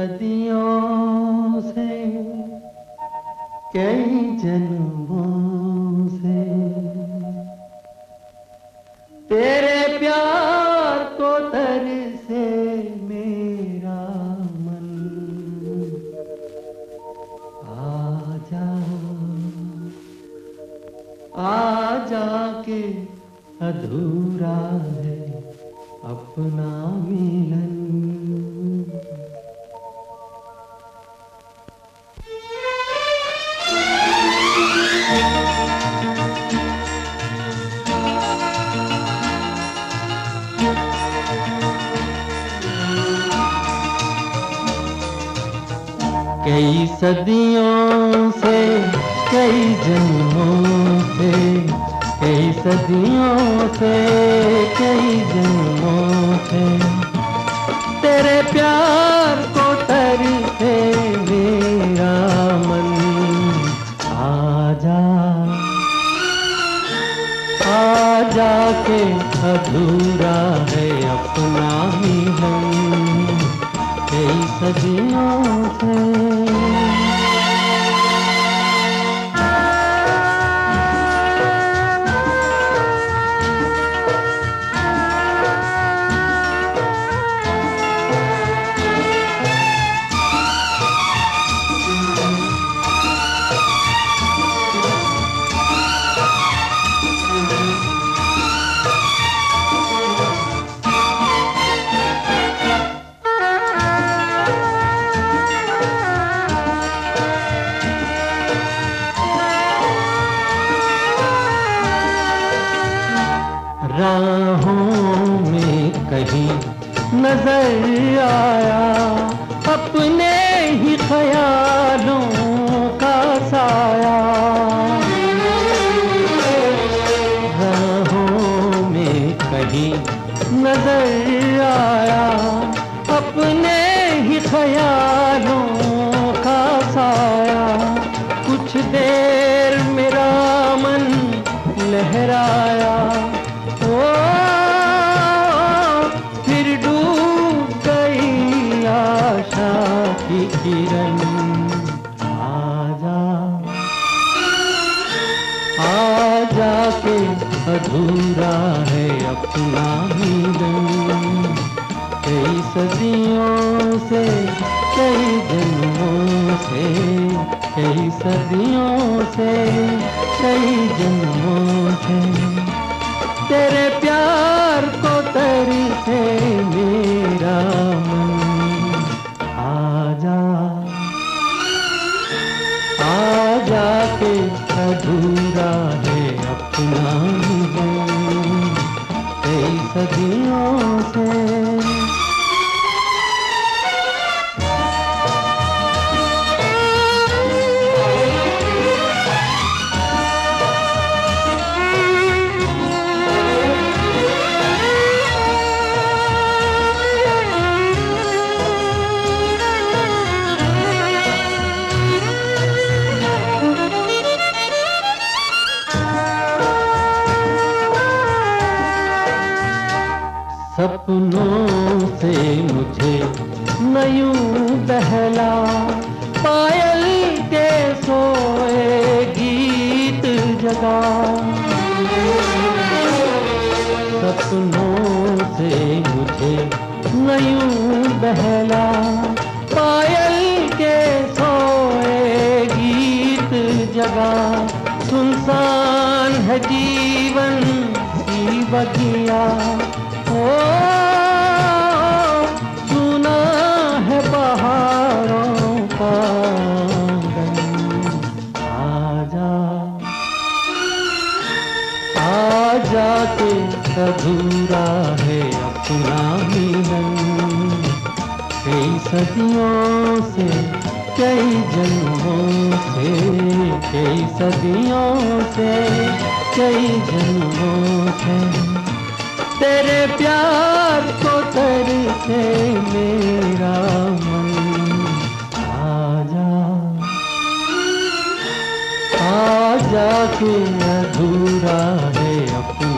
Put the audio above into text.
सदियों से, कई जन्मों से तेरे प्यार को तरसे मेरा मन। आजा आजा के अधूरा है अपना मिलन। कई सदियों से, कई जन्मों से, कई सदियों से, कई जन्मों से तेरे प्यार को तरसे मेरा मन। आजा आजा के अधूरा है अपना मिलन। कई सदियों से राहों में कहीं नजर आया अपने ही ख्यालों का साया। राहों में कहीं नजर आया अपने ही ख्यालों का साया। कुछ देर मेरा मन लहराया, फिर डूब गई आशा की किरण। आजा आजा के अधूरा है अपना मिलन। कई सदियों से, कई जन्मों से, कई सदियों से, कई जन्मों से तेरे प्यार को तरसे मेरा मन। आजा आजा के अधूरा है अपना मिलन। कई सदियों से सपनों से मुझे न यूं बहला, पायल के सोए गीत जगा। सपनों से मुझे न यूं बहला, पायल के सोए गीत जगा। सुनसान है जीवन सी बगिया, सुना है बहारों का गम। आजा आजा के अधूरा है अपना मिलन। कई सदियों से, कई जन्मों से, कई सदियों से, कई जन्मों से तेरे प्यार को तरसे मेरा मन। आजा आजा के अधूरा है अपना